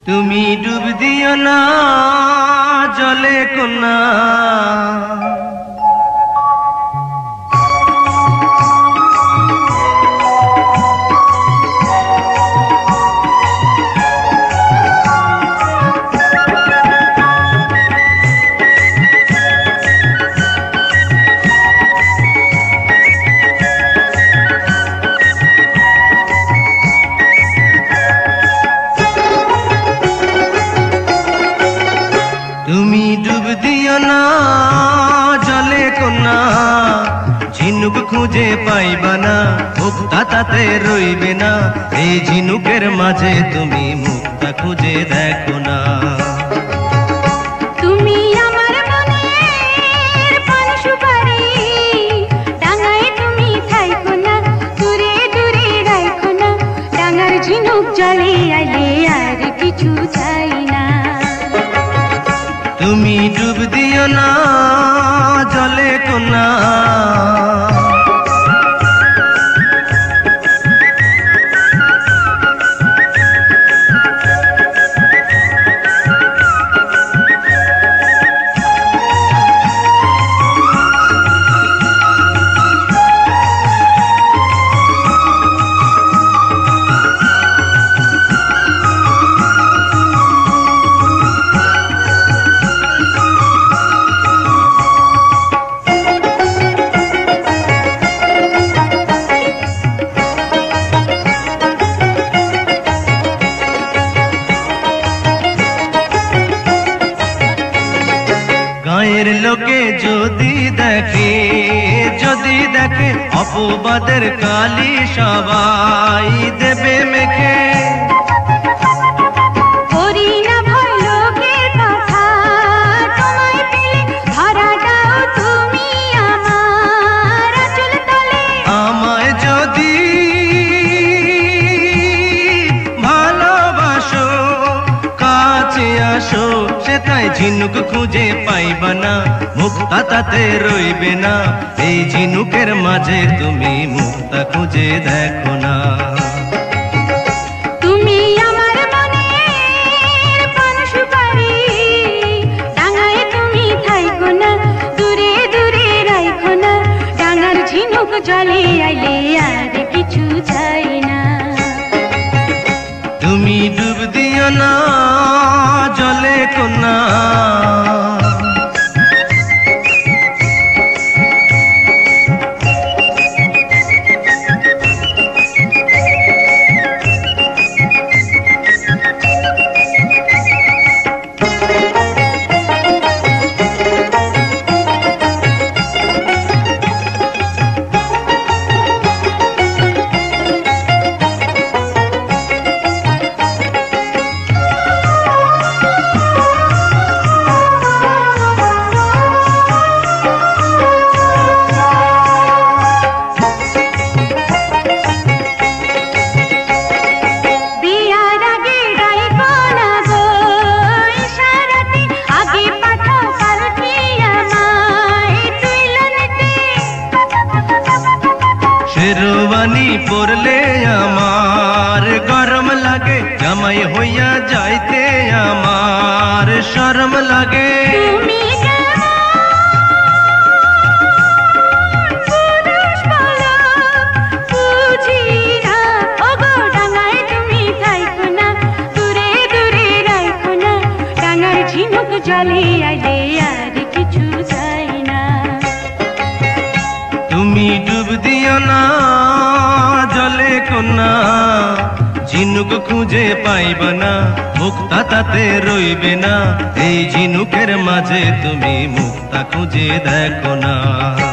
তুমি ডুব দিও না জলে কোনা, তুমি ডুব দিও না জলে কোনা, ঝিনুক খুঁজে পাইবা না, মুক্তা তাতে রইবে না। এই ঝিনুকের মাঝে তুমি মুক্তা খুঁজে দেখো না। তুমি আমার মনের পান সুপারি, ডাঙায় তুমি থাইকো না, দূরে দূরে রাইখো না। ডাঙার ঝিনুক জলে আইলে আর কিছু চাই না। তুমি ডুব দিও না জলে কোনা, গায়ের লোকে যদি দেখে অপবাদের কালি সবাই দেবে মেখে। করি না ভয় লোকের কথা, তোমায় পেলে ধরা দাও তুমি আমার আঁচল তলে। আমায় যদি ভালোবাসো কাছে আসো, সেটাই ঝিনুক খুঁজে পাইবা না, মুক্তা তাতে রইবে না। এই ঝিনুকের মাঝে তুমি মুক্তা খুঁজে দেখো না। তুমি আমার মনের পান সুপারি, ডাঙায় তুমি থাইকো না, দূরে দূরে রাইখো না। ডাঙার ঝিনুক জলে আইলে আর কিছু চাই না। তুমি ডুব দিও না জলে কোনা, শেরওয়ানি পরলে আমার গরম লাগে, জামাই হইয়া যাইতে আমার শরম লাগে। তুমি পুরুষ বলো বুঝি না, ওগো ডাঙায় তুমি থাইকো না, দূরে দূরে রাইখো না। ডাঙার ঝিনুক জলে আইলে আর কিছু চাই না। তুমি ডুব দিও না জলে কোনা, ঝিনুক খুঁজে পাইবা না, মুক্তা তাতে রইবে না। এই ঝিনুকের মাঝে তুমি মুক্তা খুঁজে দেখো না।